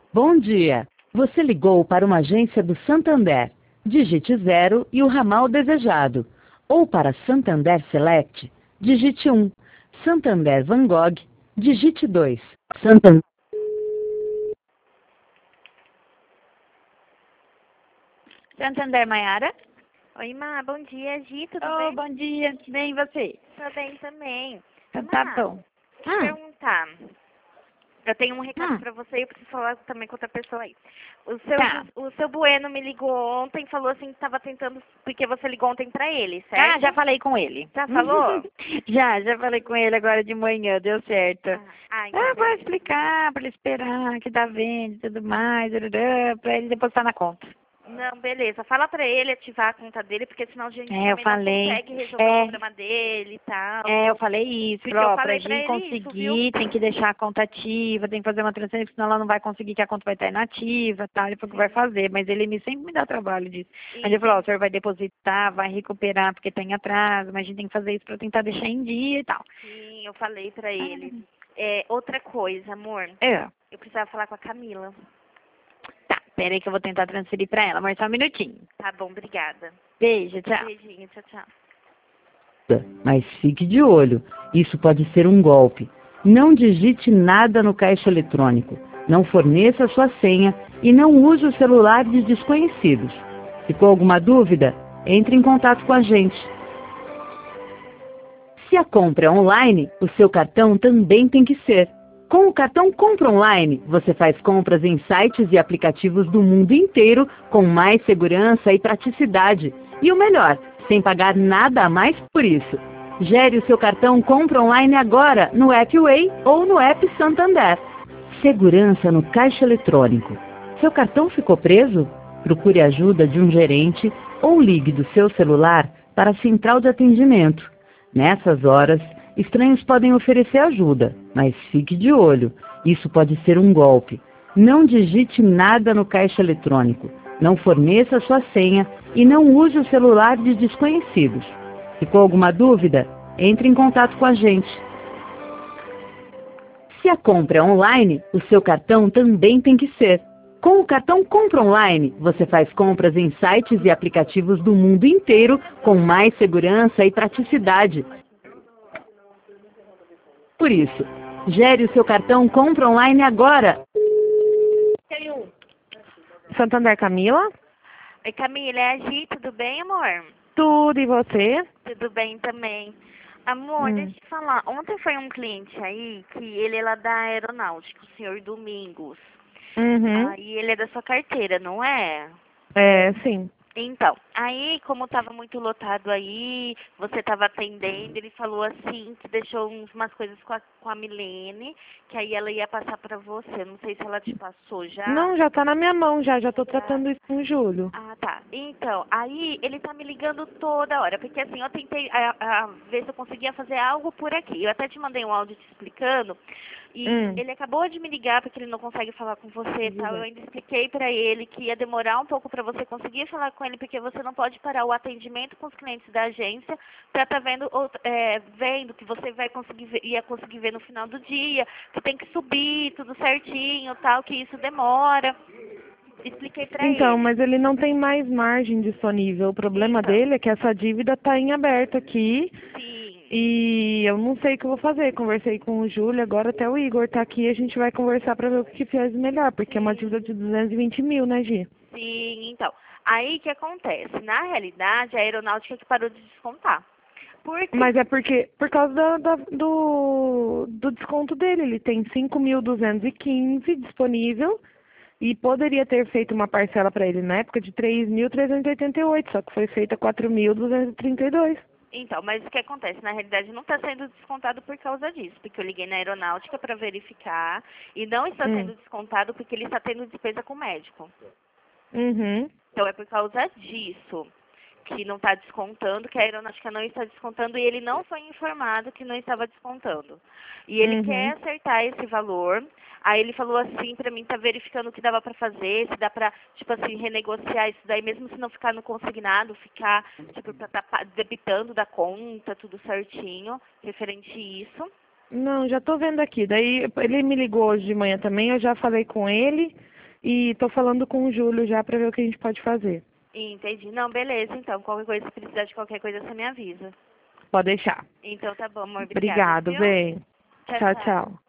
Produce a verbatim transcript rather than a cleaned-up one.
Bom dia. Você ligou para uma agência do Santander. Digite zero e o ramal desejado. Ou para Santander Select, digite um. Santander Van Gogh, digite dois. Santander... Santander Maiara. Oi, Má, bom dia, Gi, tudo Oh, bem? bom dia, bem e você? Tô bem também. Então Má, tá bom. deixa eu perguntar. Eu tenho um recado Ah. pra você e eu preciso falar também com outra pessoa aí. O seu, Tá. o seu Bueno me ligou ontem, falou assim que tava tentando, porque você ligou ontem pra ele, certo? Ah, já falei com ele. Já falou? já, já falei com ele agora de manhã, deu certo. Ah, ah, então Ah, vou beleza. explicar pra ele esperar que tá vendo e tudo mais, arará, pra ele depositar na conta. Não, beleza. Fala pra ele ativar a conta dele, porque senão a gente É, eu também falei. não consegue resolver É. o problema dele e tal. É, eu falei isso, Porque falei, eu ó, falei pra pra gente ele isso, conseguir, viu? tem que deixar a conta ativa, tem que fazer uma transferência, senão ela não vai conseguir, que a conta vai estar inativa, tá? Ele falou que vai fazer, mas ele me, sempre me dá trabalho disso. Mas ele falou, ó, o senhor vai depositar, vai recuperar porque tem atraso, mas a gente tem que fazer isso pra tentar deixar em dia e tal. Sim, eu falei pra ele. É, outra coisa, amor. É. Eu precisava falar com a Camila. Tá, pera aí que eu vou tentar transferir pra ela, mas só um minutinho. Tá bom, obrigada. Beijo, tchau. Beijinho, tchau, tchau. Mas fique de olho, isso pode ser um golpe. Não digite nada no caixa eletrônico, não forneça sua senha e não use o celular de desconhecidos. Ficou alguma dúvida? Entre em contato com a gente. Se a compra é online, o seu cartão também tem que ser. Com o cartão Compra Online, você faz compras em sites e aplicativos do mundo inteiro com mais segurança e praticidade. E o melhor, sem pagar nada a mais por isso. Gere o seu cartão Compra Online agora no app Way ou no app Santander. Segurança no caixa eletrônico. Seu cartão ficou preso? Procure ajuda de um gerente ou ligue do seu celular para a central de atendimento. Nessas horas, estranhos podem oferecer ajuda, mas fique de olho, isso pode ser um golpe. Não digite nada no caixa eletrônico, não forneça sua senha e não use o celular de desconhecidos. Ficou alguma dúvida? Entre em contato com a gente. Se a compra é online, o seu cartão também tem que ser. Com o cartão Compra Online, você faz compras em sites e aplicativos do mundo inteiro com mais segurança e praticidade. Por isso, gere o seu cartão Compra Online agora. Santander Camila? Oi, Camila, é a Gi, tudo bem, amor? Tudo, e você? Tudo bem também. Amor, Hum. deixa eu te falar. Ontem foi um cliente aí que ele é lá da aeronáutica, o senhor Domingos. Uhum. Aí ele é da sua carteira, não é? É, sim. Então, aí como tava muito lotado aí, você tava atendendo, ele falou assim que deixou uns, umas coisas com a, com a Milene, que aí ela ia passar pra você. Não sei se ela te passou já. Não, já tá na minha mão já, já tô tratando isso com o Júlio. Ah, tá. Então, aí ele tá me ligando toda hora, porque assim, eu tentei a, a, ver se eu conseguia fazer algo por aqui. Eu até te mandei um áudio te explicando, e Hum. ele acabou de me ligar porque ele não consegue falar com você e tal. Eu ainda expliquei pra ele que ia demorar um pouco pra você conseguir falar com ele, porque você não pode parar o atendimento com os clientes da agência pra tá vendo, out- é, vendo que você vai conseguir ver, ia conseguir ver no final do dia, que tem que subir tudo certinho, tal, que isso demora. Expliquei pra Então, ele. mas ele não tem mais margem disponível. O problema Então. dele é que essa dívida tá em aberto aqui Sim. e eu não sei o que eu vou fazer. Conversei com o Júlio, agora até o Igor tá aqui e a gente vai conversar pra ver o que faz melhor, porque é uma dívida de duzentos e vinte mil, né, Gi? Sim, então. Aí o que acontece? Na realidade, a aeronáutica que parou de descontar. Por quê? Mas é porque, por causa da, da- do, do desconto dele, ele tem cinco mil duzentos e quinze disponível e poderia ter feito uma parcela para ele na época de três mil trezentos e oitenta e oito, só que foi feita quatro mil duzentos e trinta e dois. Então, mas o que acontece? Na realidade, não está sendo descontado por causa disso, porque eu liguei na aeronáutica para verificar e não está Hum. sendo descontado porque ele está tendo despesa com médico. Uhum. Então, é por causa disso que não está descontando, que a aeronáutica não está descontando e ele não foi informado que não estava descontando. E ele Uhum. quer acertar esse valor. Aí ele falou assim pra mim, tá verificando o que dava pra fazer, se dá pra, tipo assim, renegociar isso daí, mesmo se não ficar no consignado, ficar, tipo, pra tá pa- debitando da conta, tudo certinho, referente a isso. Não, já tô vendo aqui. Daí ele me ligou hoje de manhã também, eu já falei com ele. e tô falando com o Júlio já para ver o que a gente pode fazer. Entendi. Não, beleza, então. Qualquer coisa, se precisar de qualquer coisa, você me avisa. Pode deixar. Então tá bom, amor. Obrigado, Obrigada, viu? bem. Tchau, Tchau, tchau. tchau.